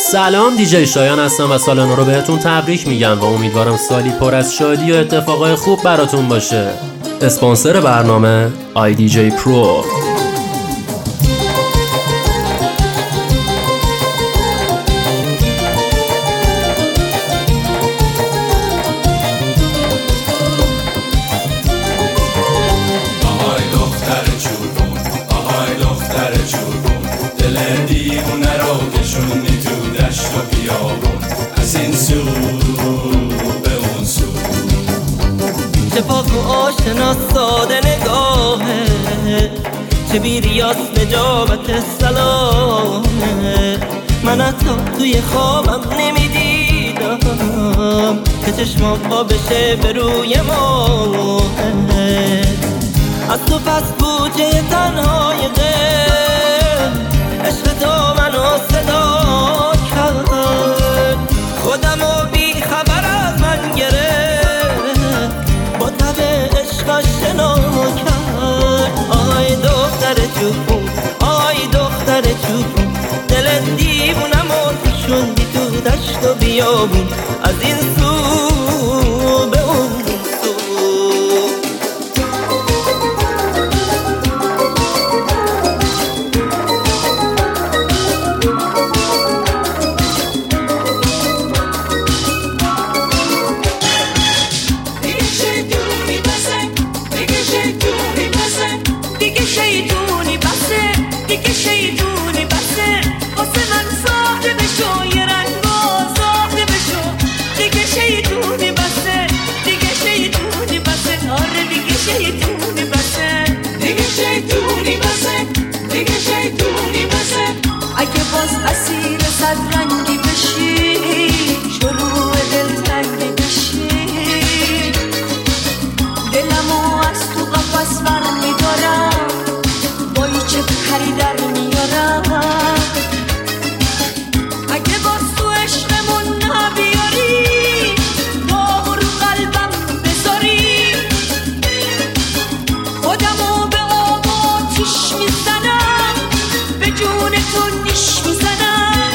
سلام، دیجی شایان هستم و سال نو رو بهتون تبریک میگم و امیدوارم سالی پر از شادی و اتفاقای خوب براتون باشه. اسپانسر برنامه IDJ Pro. چه پاک و آشنا ساده نگاهه، چه بیریاس نجابت سلامه. من حتی توی خوابم نمیدیدم که چشمام پا بشه به روی ماهه. از تو پس بوجه تنهای دل عشق تو منو صدا کرد، خودمو بی خبر از من گرفت، با تب عشقش شنا کرد. آی دختر جون، آی دختر جون، دل دیوونم و شوندی تو دشت و بیابون، از این سو به اون سو. دیگه شیطونی بسه، واسه من ساده بشو، یه رنگا ساده بشو. دیگه شیطونی بسه، دیگه شیطونی بسه، آره دیگه شیطونی بسه، دیگه شیطونی بسه، دیگه شیطونی بسه. اگه باز اسیر صد رنگی بشی، شروع دلتنگی بشی، دلمو از تو قفس برمیدارم، چه پری در میارم. اگه باز تو عشقمون نبیاری، داغ رو قلبم بذاری، خودمو به آب آتیش میزنم، به جون تو نیش میزنم.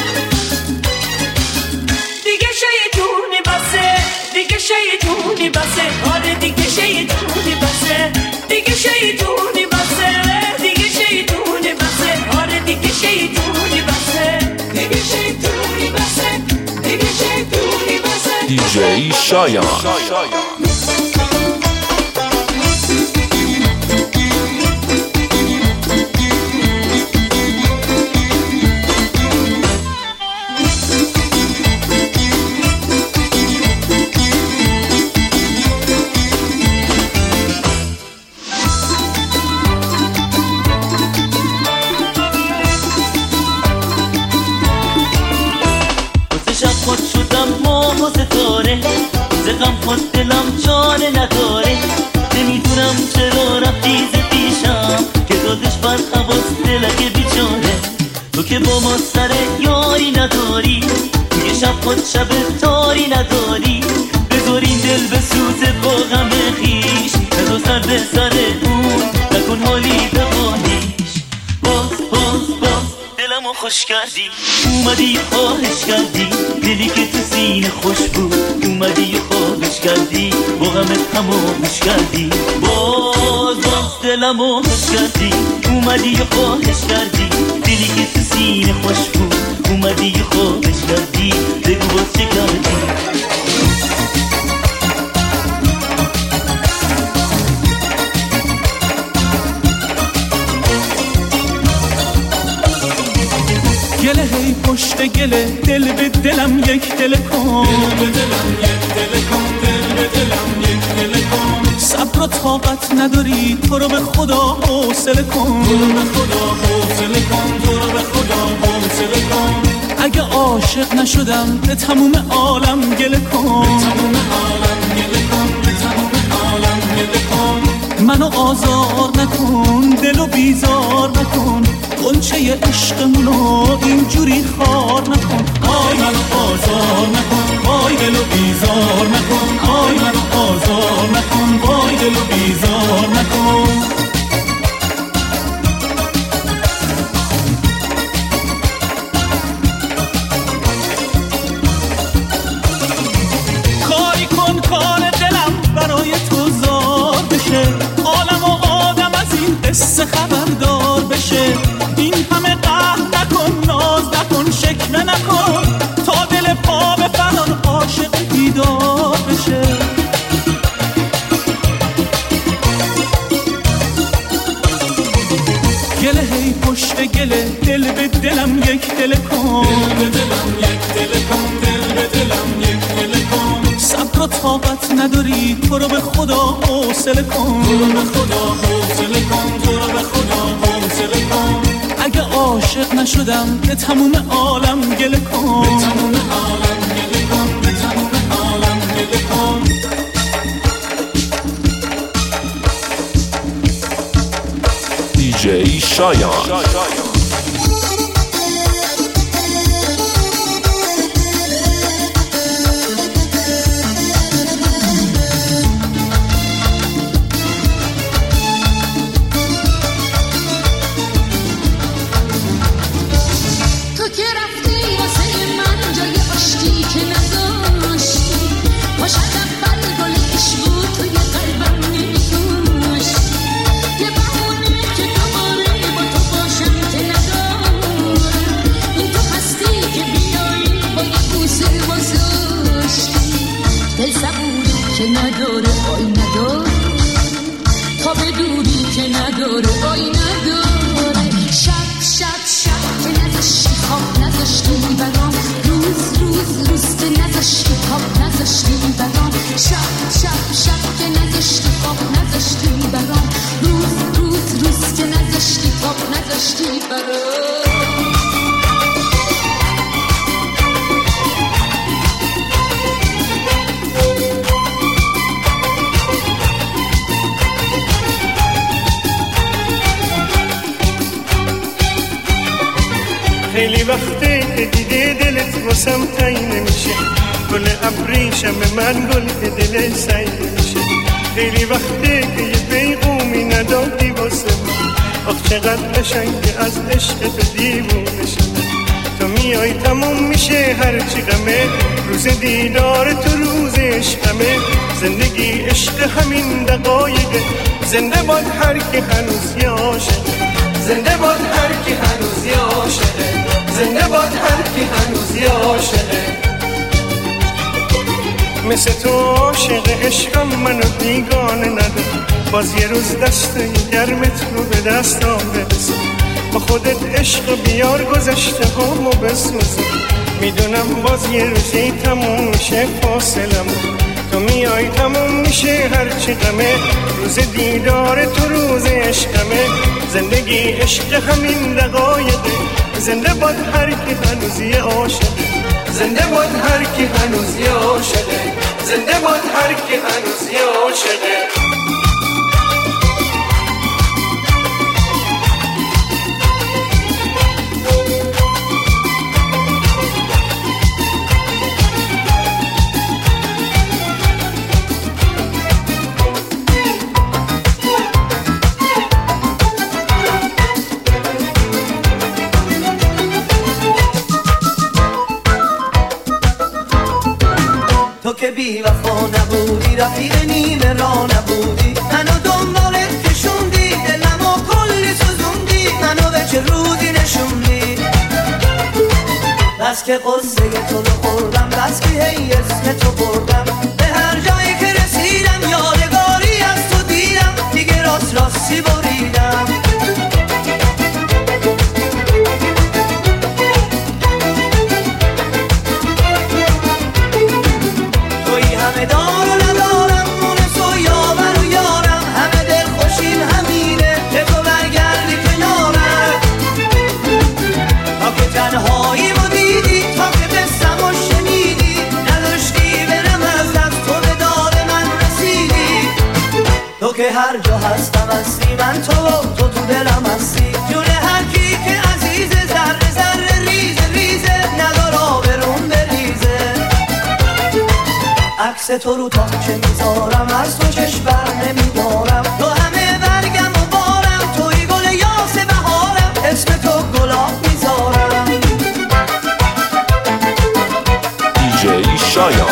دیگه شیطونی بسه، دیگه شیطونی بسه، آره دیگه شیطونی بسه، دیگه شیطونی بسه، دیگه شیطونی بسه، آره دیگه شیطونی بسه، دیگه شیطونی بسه، دیگه شیطونی بسه. دیجی شایان. خود شدم ماه و ستاره، زغم خود دلم جانه نداره. نمیدونم چرا رفتی ز پیشم، که دادش بر حواس دلک بیچاره. تو که با ما سر یاری نداری، یه شب خود شب تاری نداری. بذارین دل بسوزه با غم خیش، نزا سر به سر اون، نکن حالی به حالیش. باز دلمو خوش کردی، اومدی خواهش کردی، دلی که تو سینه خوش بود، اومدی خواهش کردی، با غمت خاموش کردی. باز دلمو خوش کردی، اومدی خواهش کردی، دلی که تو سینه خوش بود، اومدی خواهش کردی، بگو باز چه کردی. گله هی پشت گله، دل به دلم یک دل کن، دل به دلم یک دل کن، دل به دلم یک دل کن. صبر و طاقت نداری، تو رو به خدا حوصله کن، تو رو به خدا حوصله کن، تو رو به خدا حوصله کن. اگه عاشق نشدم به تموم عالم گله کن، به تموم عالم گله کن، به تموم عالم گله کن. منو آزار نکن، دلو بیزار نکن، غنچه عشقمونو اینجوری خار نکن. آی منو آزار نکن، وای دلو بیزار نکن، آی منو آزار نکن، وای دلو بیزار نکن. قصه خبردار بشه. این همه قهر نکن، ناز نکن، شکوه نکن، تا دل پا به فلان عاشق بیدار بشه. گله هی پشت گله، دل به دلم یک دل کن، دل به دلم یک دل کن، دل به دلم یک دل کن. صبر و طاقت نداری، تو رو به خدا حوصله کن، تو رو به خدا حوصله کن، تو رو به خدا حوصله کن. اگه عاشق نشدم به تموم عالم گله کن، به تموم عالم گله کن، به تموم عالم گله کن. دیجی شایان. خیلی وقته که دیگه دلت واسم تایی نمیشه، گل ابریشم من گل که دل سعی نمیشه. خیلی وقته که یه پیغومی ندادی واسه من، آخ چقدر قشنگه از عشق تو دیوونه شدم. تو میای تموم میشه هرچی غمه، روز دیدار تو روز عشقمه. زندگی عشق همین دقایقه، زنده باد هر کی هنوز یه عاشقه، زنده باد هر کی هنوز یه عاشقه، زنده باد هر کی هنوز یه عاشقه. مثل تو عاشق عشقم منو بیگانه ندار، باز یه روز دست گرمت رو به دستام برسه. با خودت عشق بیار گذشته همو بسوزه، میدونم باز یه روزی تموم میشه فاصلم. تو میای تموم میشه هرچی غمه، روز دیدار تو روز عشقمه. زندگی عشق همین دقایقه، زنده باد هر کی هنوز یه عاشقه، زنده باد هر کی هنوز یه عاشقه، زنده باد هر کی هنوز یه عاشقه. تو که بی وفا نبودی، رفیق نیمه را نبودی، منو دنبالت کشوندی، دلمو کلی سوزوندی، منو به چه روزی نشوندی. بس که قصه تو رو خوردم، بس که هی اسم تو بردم، به هر جایی که رسیدم یادگاری از تو دیدم، دیگه راست راستی بریدم. همه دار و ندارم، مونس و یاور و یارم، همه دل خوشیم همینه که تو برگردی کنارم. تا که تنهایی رو دیدی، تا که بستم و شنیدی، نداشتی برم از دست، تو به داد من رسیدی. تو که هر جا هستم هستی، من تو دلم هستی، جون هر کی که عزیزه، ذره ذره ریزه ریزه، ندار آبرون بریزه. عکس تو رو تا چه میذارم، از تو چشم بر نمیدارم، تو همه برگم و بارم، توی گل یاس بهارم، اسم تو گلاب میذارم. دیجی شایان.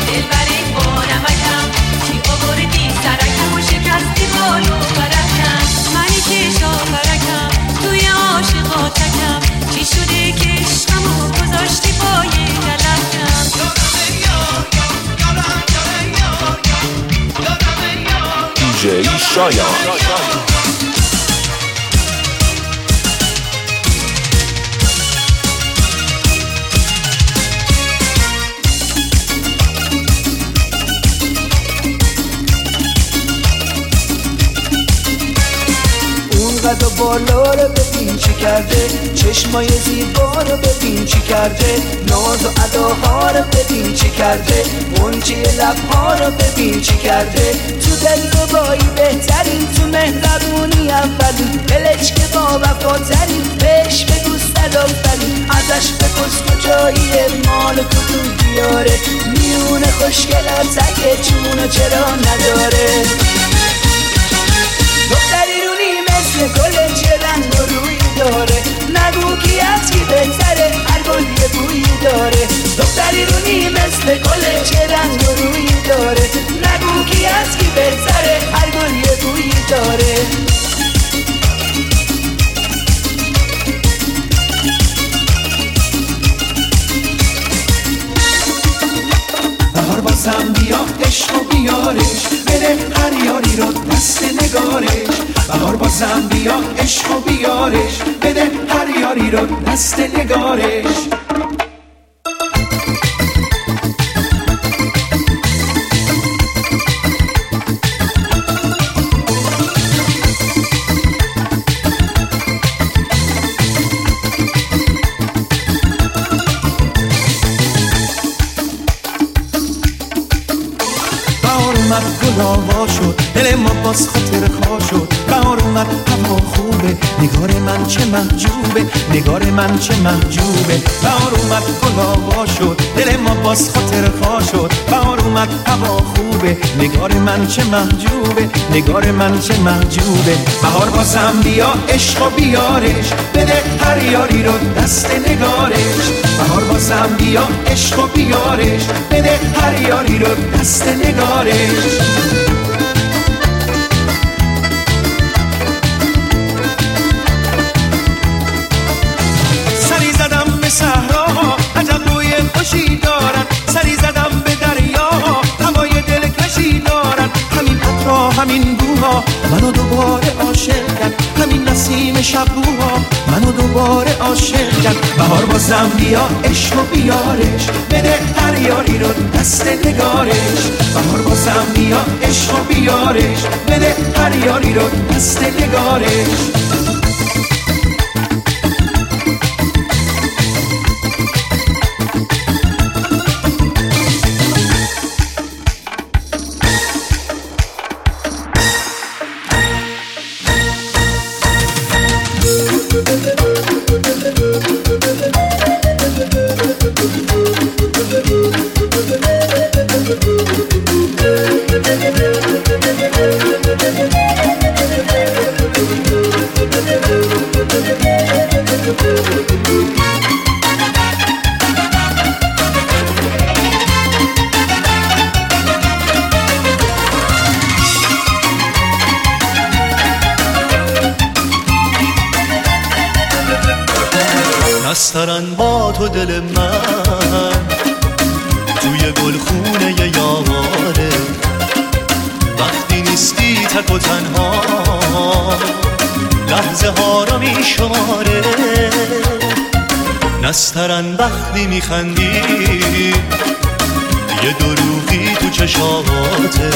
دلبر بانمکم چی آوردی سرکم و شکستی بالو برکم منی که شاپرکم توی عاشقاتکم چی شده که عشقمو گذاشتی پای کلکم دیجی شایان قد و بالا رو ببین چی کرده چشمای زیبا رو ببین چی کرده ناز و اداها رو ببین چی کرده منچی لبها رو ببین چی کرده تو دلربایی بهترین تو مهربونی اولین دلش که با وفاترین بهش بگو سلامترین ازش بپرس کجاییه مال کدوم دیاره میونه خوشگلت اگه چونو چرا نداره دختری رونی مثل گل چه رنگ و روی داره نگو کی از کی بهتره هر گل یه بویی داره دختری رونی مثل گل چه رنگ و روی داره نگو کی از کی بهتره هر گل یه بویی داره بهار بازم بیا عشق و بیارش بده هر یاری رو دست نگارش بهار بازم بیا عشق و بیارش بده هر یاری رو دست نگارش گلاوا شد دل ما باز خاطر خواه شد بهار اومد هوا خوبه نگار من چه محجوبه نگار من چه محجوبه بهار اومد گلاوا شد دل ما باز خاطر خواه شد بهار اومد هوا خوبه نگار من چه محجوبه نگار من چه محجوبه بهار بازم بیا عشق و بیارش بده هر یاری رو دست نگارش بهار بازم بیا عشق و بیارش بده هر یاری رو دست نگارش سری زدم به صحراها عجب روی خوشی دارن سری زدم به دریاها هوای دلکشی دارن همین عطرها همین بوها منو دوباره عاشق کرد همین نسیم شبوها منو دوباره عاشق کرد بهار بازم بیا عشق و بیارش بده هر یاری رو دست نگارش بهار بازم بیا عشق و بیارش بده هر یاری رو دست نگارش نسترن با تو دل من توی گلخونه یاره وقتی نیستی تک و تنها لحظه ها رو می شماره نسترن وقتی می خندی یه دروغی تو چشاته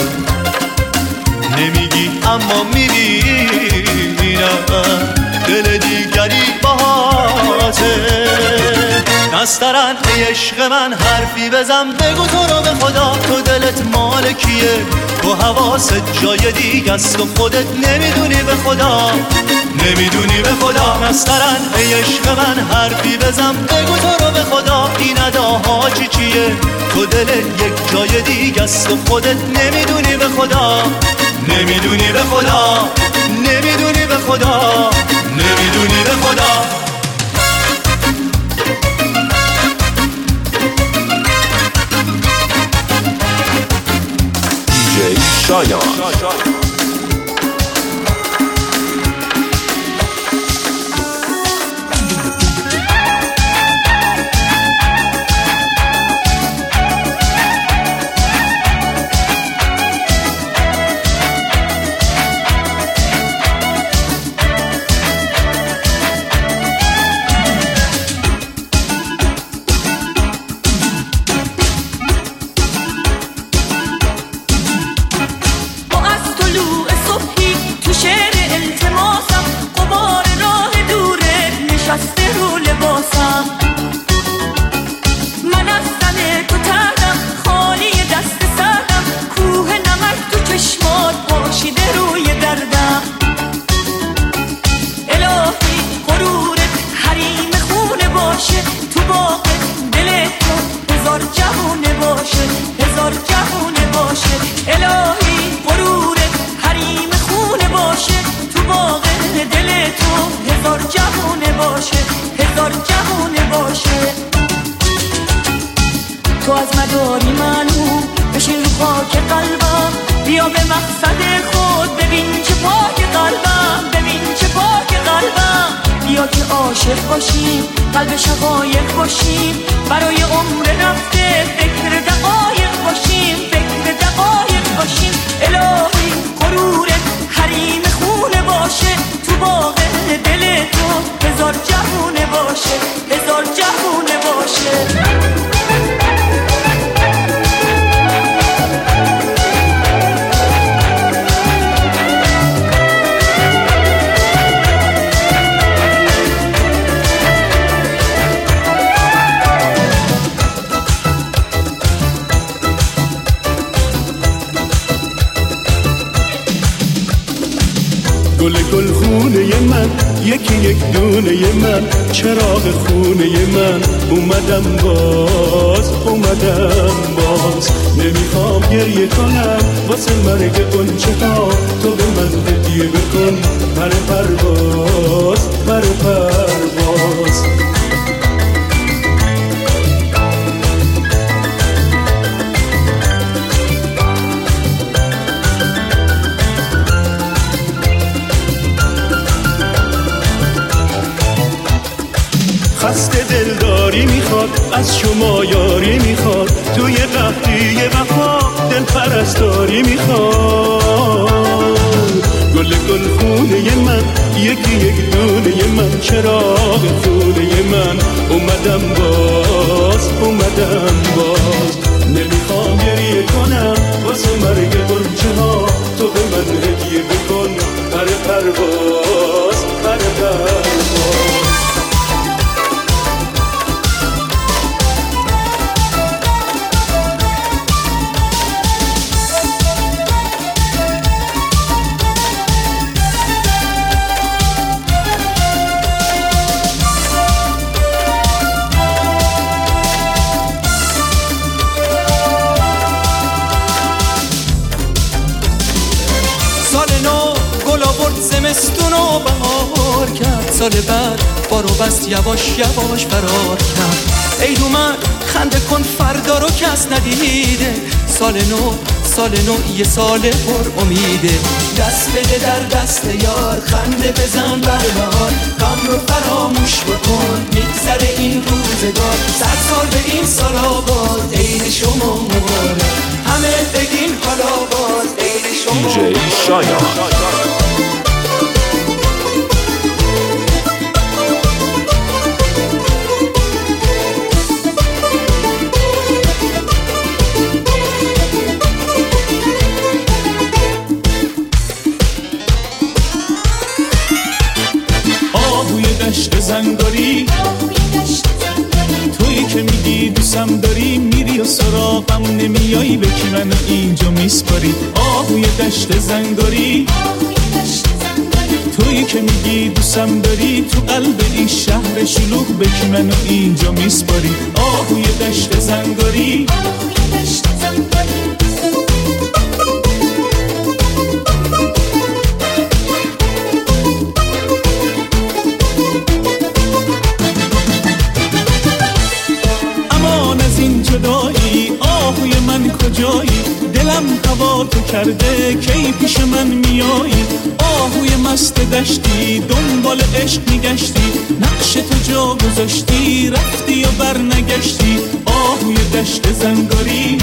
نمیگی اما میبینم دل دیگری باهاته نسترن ای عشق من حرفی بزن بگو تو رو به خدا تو دلت مال کیه تو حواست جای دیگه است و خودت نمیدونی به خدا نمیدونی به خدا نسترن ای عشق من حرفی بزن بگو تو رو به خدا این اداها چیه تو دلت یک جای دیگه است و خودت نمیدونی به خدا نمیدونی به خدا نمیدونی به خدا نمیدونی به خدا شایان. تو از مداری منو بشین رو خاک قلبم، بیا به مقصد خود ببین چه پاک قلبم، ببین چه پاک قلبم. بیا که عاشق باشیم، قلب شقایق باشیم، برای عمر رفته فکر دقایق باشیم، فکر دقایق باشیم. الهی غرورت حریم خونه باشه، تو باغ دل تو هزار جوونه باشه، هزار جوونه باشه. گل گل خونه من، یکی یک دونه من، چراغ خونه من، اومدم باز، اومدم باز. نمیخوام گریه کنم واسه مرگ غنچه ها، تو به من هدیه بکن پر پرواز، پر پرواز. خسته دلداری میخواد، از شما یاری میخواد، توی قحطی وفا دل پرستاری میخواد. گل گل خونه من، یکی یک دونه من، چراغ خونه من، اومدم باز، اومدم باز. نمیخوام گریه کنم واسه مرگ غنچه ها، تو به من هدیه بکن پر پرواز، پر پرواز. زمستونو بهار کرد، سال بعد بارو بست یواش یواش فرار کرد. ای اومد خنده کن فردا رو کس ندیده، سال نو یه سال پر امیده. دست بده در دست یار، خنده بزن بربهار، غم رو فراموش بکن میگذره این روزگار. 100 سال به این سال آباد، عید شما مبارک، همه بگین حالا باز عید شما دیجی شایان. زنگاری تویی که میگی دوستم داری، میری و سراغم نمیایی، به کی منو اینجا میسپاری. آهوی دشت زنگاری تویی که میگی دوستم داری، تو قلب این شهر شلوغ به کی منو اینجا میسپاری. آهوی دشت زنگاری جدایی، آهوی من کجایی، دل دلم هوا تو کرده کی پیش من میایی آهوی مست دشتی دنبال عشق میگشتی نقش تو جا گذاشتی رفتی و برنگشتی آهوی دشت زنگاری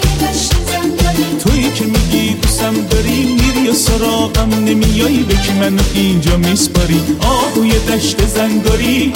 تویی که میگی دوستم داری میری و سراغم نمیایی به که منو اینجا میسپاری آهوی دشت زنگاری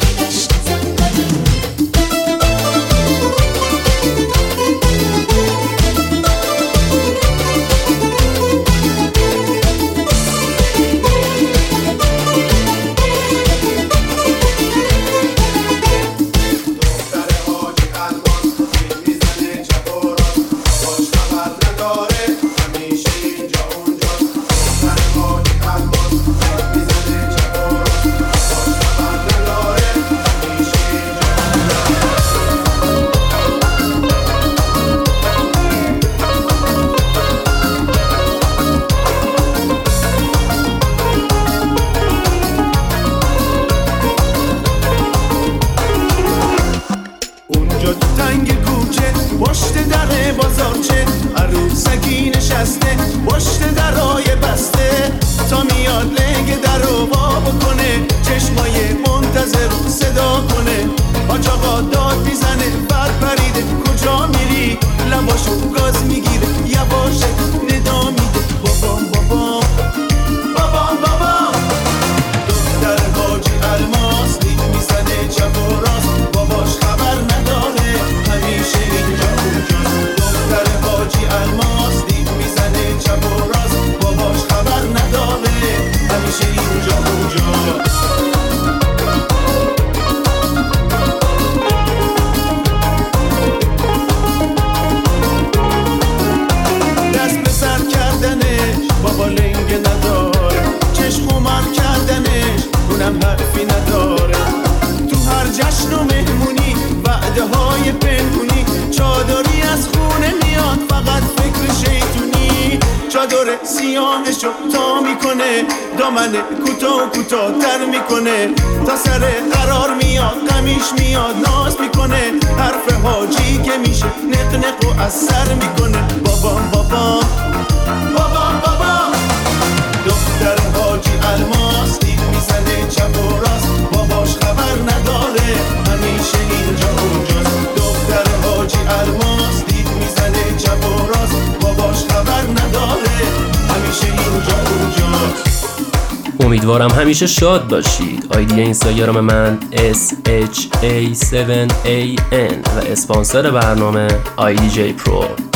پشت در بازارچه عروسکی نشسته پشت درای بسته تا میاد لنگ در رو وا بکنه چشمای منتظر رو صدا کنه حاج آقا داد میزنه بر پریده کجا میری لباشو گاز میگیره یواشه ندا میده بابام بابام بابام بابام دختر حاجی الماس دید میزنه چپ و راست باباش خبر نداره همیشه اینجا اونجاست دختر حاجی الماس دید میزنه چپ و راست باباش خبر نداره همیشه اینجا اونجاست دست به سر کردنش بابا لنگ نداره چشم خمار کردنش اونم حرفی نداره تو هر جشن و مهمونی وعده های پنهونی چادری از خونه میاد فقط فکر شیطونی چادر سیاهشو تا میکنه دامن کوتاه تر میکنه تا سر قرار میاد قمیش میاد ناز میکنه حرف حاجی که میشه نق نق و از سر میکنه بابام بابام بابام بابام دختر حاجی الماس دید میزنه چپ و راست باباش خبر نداره همیشه اینجا اونجاست دختر حاجی الماس دید میزنه چپ و راست باباش خبر نداره همیشه اینجا اونجاست. امیدوارم همیشه شاد باشید. آیدی اینستاگرام من SHA7AN و اسپانسر برنامه IDJ Pro.